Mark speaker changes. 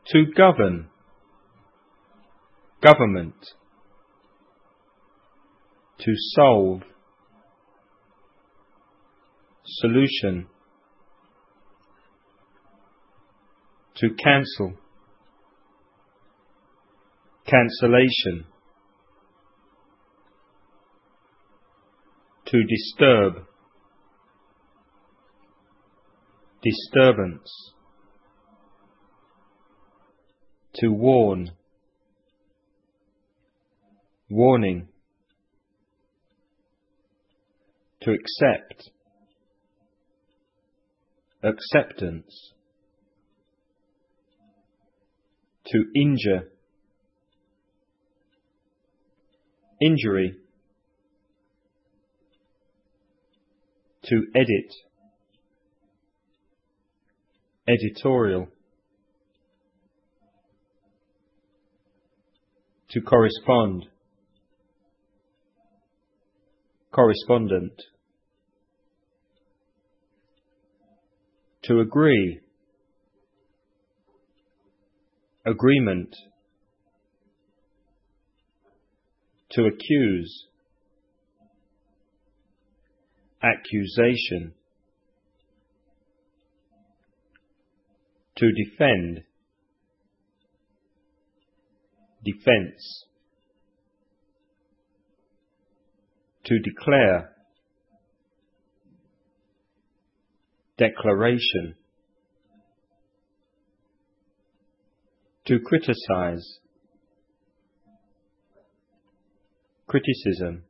Speaker 1: To govern, government. To solve, solution. To cancel, cancellation. To disturb, disturbance. To warn, warning. To accept, acceptance. To injure, injury. To edit, editorial. To correspond, correspondent. To agree, agreement. To accuse, accusation. To defend, defence. To declare, declaration. To criticize, criticism.